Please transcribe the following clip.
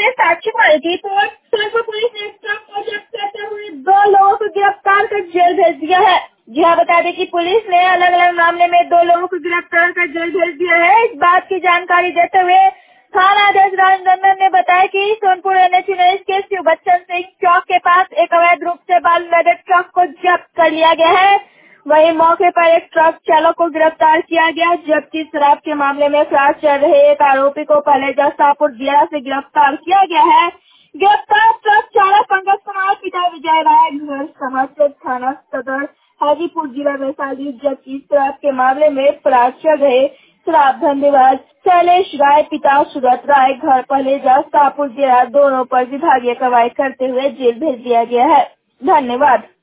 में साक्ष्य माल की रिपोर्ट। सोनपुर पुलिस ने ट्रक को जब्त करते हुए 2 लोगों को गिरफ्तार कर जेल भेज दिया है। जी हाँ, बता दें कि पुलिस ने अलग अलग मामले में 2 लोगों को गिरफ्तार कर जेल भेज दिया है। इस बात की जानकारी देते हुए थाना अध्यक्ष राजनंदन ने बताया कि सोनपुर NH 19 के शिव बच्चन सिंह चौक के पास एक अवैध रूप से बालू लदे ट्रक को जब्त कर लिया गया है। वहीं मौके पर एक ट्रक चालक को गिरफ्तार किया गया, जबकि शराब के मामले में फरार चल रहे एक आरोपी को पहले जस्तापुर जिला से गिरफ्तार किया गया है। गिरफ्तार ट्रक चालक पंकज कुमार पिता विजय राय घर समाजपुर थाना सदर हाजीपुर जिला वैशाली, जबकि शराब के मामले में फरार चल रहे शराब धंधेबाज शैलेश राय पिता सूरत राय घर पहले जस्तापुर जिला दोनों पर विभागीय कार्रवाई करते हुए जेल भेज दिया गया है। धन्यवाद।